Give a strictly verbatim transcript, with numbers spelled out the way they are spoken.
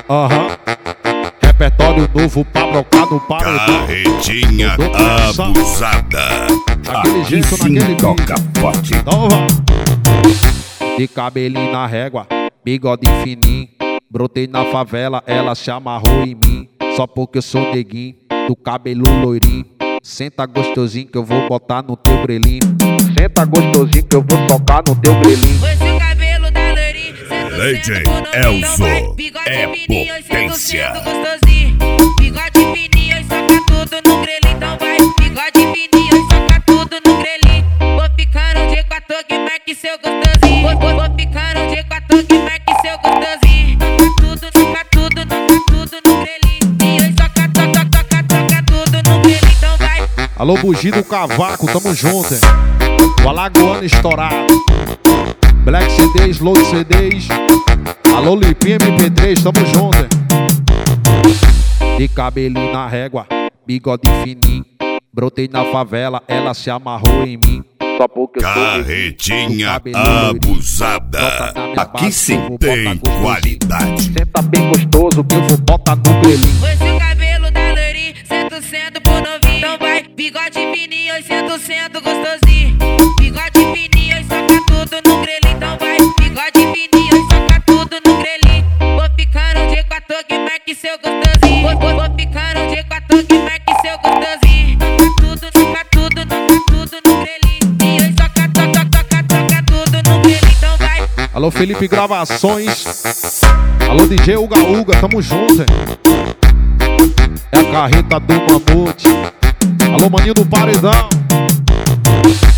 Aham. Repertório novo pra brocar no paredão. Carretinha abusada. Daquele jeito, naquele toca forte. Então vai. De cabelinho na régua, bigode fininho. Brotei na favela, ela se amarrou em mim. Só porque eu sou neguinho, do cabelo loirinho. Senta gostosinho que eu vou botar no teu brelinho. Senta gostosinho que eu vou tocar no teu brelinho. Esse o cabelo da loirinha, D J Elzo é potência. Bigode fininho e soca tudo no grelhinho, então vai. Bigode fininho e soca tudo no grelhinho. Vou ficando de quatro que marque seu gostosinho. Vou, vou, vou ficando de quatro que marque seu gostosinho. Toca tudo, toca tudo, toca tudo no grelhinho. E soca, toca, toca, toca tudo no grelhinho, então vai. Alô, Bugi do Cavaco, tamo junto, hein? O Alagoano estourado. Black C Ds, Load C Ds. Alô, Lipinha M P três, tamo junto, hein? De cabelinho na régua, bigode fininho. Brotei na favela, ela se amarrou em mim. Só porque eu sou Carretinha abusada. Aqui sim tem qualidade. Senta bem gostoso que eu vou botar no grelhinho. Esse o cabelo da loirinha, cento cento por novinho. Então vai, bigode fininho e cento cento gostosinho. Bigode fininho e soca tudo no grelhinho. Então vai, bigode fininho e soca tudo no grelhinho. Vou ficando de quatro que marque seu gostosinho. Vou, vou, vou ficando de quatro que marque seu gostosinho. Toca tudo, toca tudo, toca tudo no grelhinho. E soca, toca, toca, toca tudo no grelhinho. Então vai. Alô, Felipe Gravações. Alô, D J Uga Uga, tamo junto, hein? É a carreta do Mamute. Alô, maninho do Paredão.